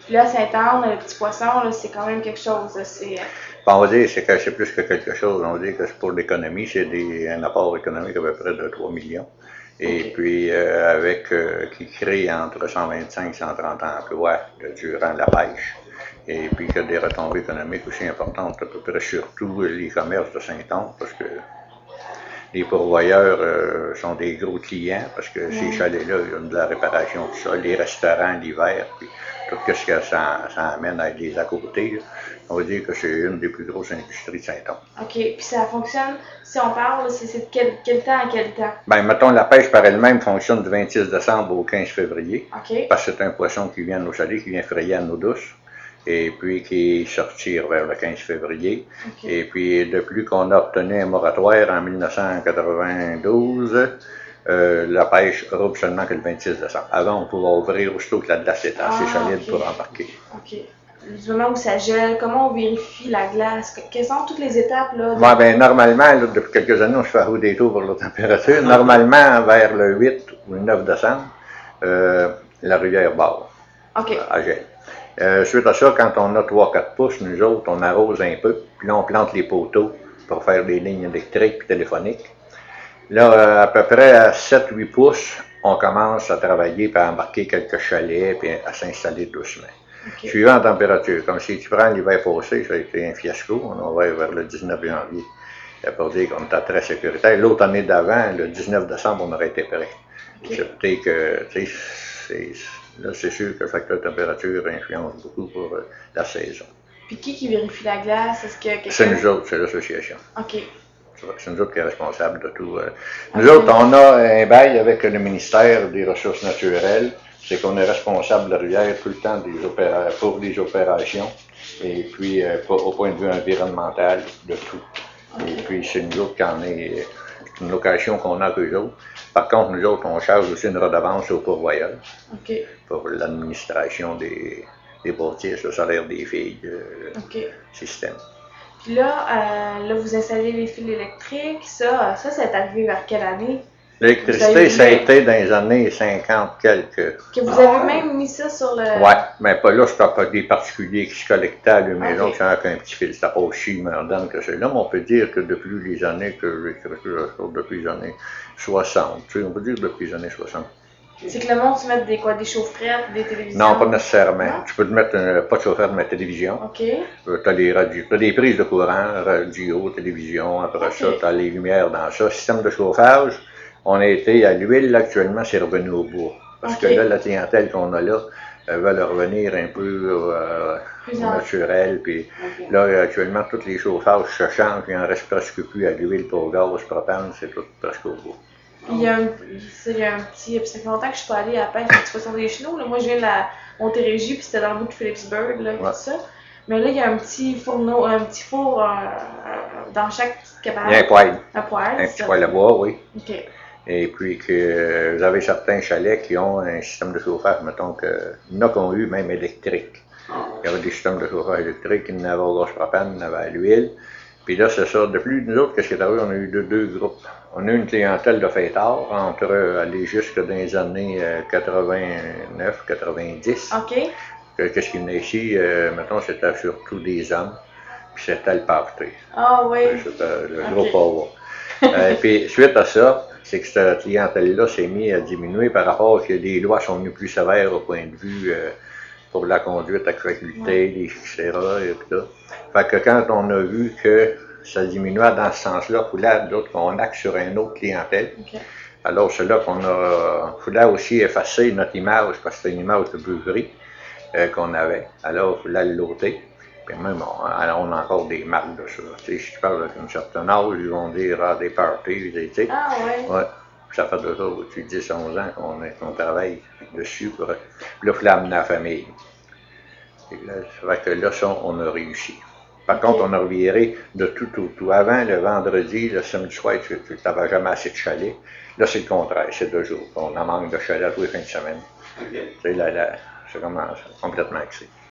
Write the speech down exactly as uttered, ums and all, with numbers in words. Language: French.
Puis là, Sainte-Anne, le petit poisson, c'est quand même quelque chose. C'est... Bon, on va dire c'est que c'est plus que quelque chose. On va dire que c'est pour l'économie, c'est des, un apport économique à peu près de trois millions. Et okay. puis, euh, avec, euh, qui crée entre cent vingt-cinq et cent trente emplois durant la pêche. Et puis, qu'il y a des retombées économiques aussi importantes, à peu près surtout les commerces de Sainte-Anne, parce que les pourvoyeurs euh, sont des gros clients, parce que mmh. ces chalets-là, il y a de la réparation, tout ça, les restaurants l'hiver, puis tout ce que ça, ça amène à être des à côté. Là. On va dire que c'est une des plus grosses industries de Sainte-Anne. OK. Puis ça fonctionne, si on parle, c'est de quel, quel temps à quel temps? Bien, mettons, la pêche par elle-même fonctionne du vingt-six décembre au quinze février. OK. Parce que c'est un poisson qui vient de nos chalets, qui vient frayer à nos douces. Et puis qui sortir vers le quinze février. Okay. Et puis, depuis qu'on a obtenu un moratoire en mille neuf cent quatre-vingt-douze, euh, la pêche roule seulement que le vingt-six décembre. Avant, on pouvait ouvrir aussitôt que la glace était assez ah, solide okay. pour embarquer. OK. Du moment où ça gèle, comment on vérifie la glace? Quelles sont toutes les étapes? Là, de... Bon, ben, normalement, là, depuis quelques années, on se fait des tours pour la température. Normalement, vers le huit ou le neuf décembre, euh, la rivière barre. OK. À gel. Euh, suite à ça, quand on a trois quatre pouces, nous autres, on arrose un peu, puis là, on plante les poteaux pour faire des lignes électriques et téléphoniques. Là, euh, à peu près à sept huit pouces, on commence à travailler, puis à embarquer quelques chalets, puis à s'installer doucement. Okay. Suivant la température, comme si tu prends l'hiver passé, ça a été un fiasco, on va vers le dix-neuf janvier, pour dire qu'on était très sécuritaire. L'autre année d'avant, le dix-neuf décembre, on aurait été prêt. Okay. C'est peut-être que, tu sais, là, c'est sûr que le facteur de température influence beaucoup pour euh, la saison. Puis qui qui vérifie la glace? Est-ce que quelqu'un... C'est nous autres, c'est l'association. OK. C'est nous autres qui sommes responsables de tout. Euh. Nous okay. autres, on a un bail avec le ministère des Ressources naturelles. C'est qu'on est responsable de la rivière tout le temps des opéra pour des opérations. Et puis, euh, au point de vue environnemental, de tout. Okay. Et puis, c'est nous autres qui en est... C'est une location qu'on a qu'eux autres. Par contre, nous autres, on charge aussi une redevance aux pourvoyeurs okay. pour l'administration des, des bâtisses, le salaire des filles, le okay. système. Puis là, euh, là, vous installez les fils électriques, ça, ça, c'est arrivé vers quelle année? L'électricité, ça a été dans les années cinquante quelques. Que vous avez ah. même mis ça sur le... Oui, mais pas là, c'était pas des particuliers qui se collectaient à la maison, qui avaient un petit fil, c'était pas aussi moderne que celui-là, mais on peut dire que depuis les années que j'ai créé, depuis les années soixante, tu sais, on peut dire depuis les années soixante. C'est que le monde, tu mets des quoi, des chaufferettes, des télévisions? Non, pas nécessairement. Non? Tu peux te mettre, un, pas de chaufferette, mais télévision. OK. Euh, tu as des radios, tu as des prises de courant, radio, télévision, après okay. ça, tu as les lumières dans ça. Système de chauffage. On a été à l'huile, actuellement, c'est revenu au bois. Parce okay. que là, la clientèle qu'on a là, elle veut revenir un peu euh, au naturel. Puis okay. là, actuellement, tous les chauffages se changent, il n'en reste presque plus à l'huile pour gaz, propane, c'est tout presque au bois. Il y a un, il y a un petit. Ça fait longtemps que je suis pas allée à la pêche, un petit poisson des chenaux. Là. Moi, je viens de la Montérégie, puis c'était dans le bout de Phillipsburg, là, ouais. tout ça. Mais là, il y a un petit fourneau, un petit four euh, dans chaque petite cabane. Il y a un poêle. Un poêle. Un petit poêle à bois, oui. OK. Et puis que vous avez certains chalets qui ont un système de chauffage, mettons que il y en a qui ont eu même électrique. Il y avait des systèmes de chauffage électrique, il y en avait au gaz propane, il y en avait à l'huile. Puis là, c'est ça. Depuis nous autres, qu'est-ce qui est arrivé? On a eu deux, deux groupes. On a eu une clientèle de fêtards, entre aller jusque dans les années quatre-vingt-neuf quatre-vingt-dix. OK. Qu'est-ce qui venait ici? Euh, mettons, c'était surtout des hommes. Puis c'était le party. Ah oui. C'était le gros okay. power. euh, puis suite à ça, c'est que cette clientèle-là s'est mise à diminuer par rapport à que les lois sont venues plus sévères au point de vue euh, pour la conduite à faculté, ouais. les et cetera. Et tout ça. Fait que quand on a vu que ça diminuait dans ce sens-là, il fallait d'autres qu'on acte sur une autre clientèle. Okay. Alors c'est là qu'on a, il fallait aussi effacer notre image, parce que c'était une image de beuverie euh, qu'on avait. Alors il fallait l'ôter. Puis même, on, on a encore des marques de ça. Tu sais, si tu parles d'un certain âge, ils vont dire ah, des parties, tu sais. Ah ouais. Ouais. Ça fait déjà depuis dix à onze ans qu'on qu'on travaille dessus. Pour... Puis là, il fallait amener la famille. Et là, ça fait que là, ça, on a réussi. Par okay. contre, on a reviré de tout au tout, tout. Avant, le vendredi, le samedi soir, tu n'avais jamais assez de chalets. Là, c'est le contraire, c'est deux jours. On en manque de chalets tous les fins de semaine. Okay. Tu sais, là, là, c'est complètement axé.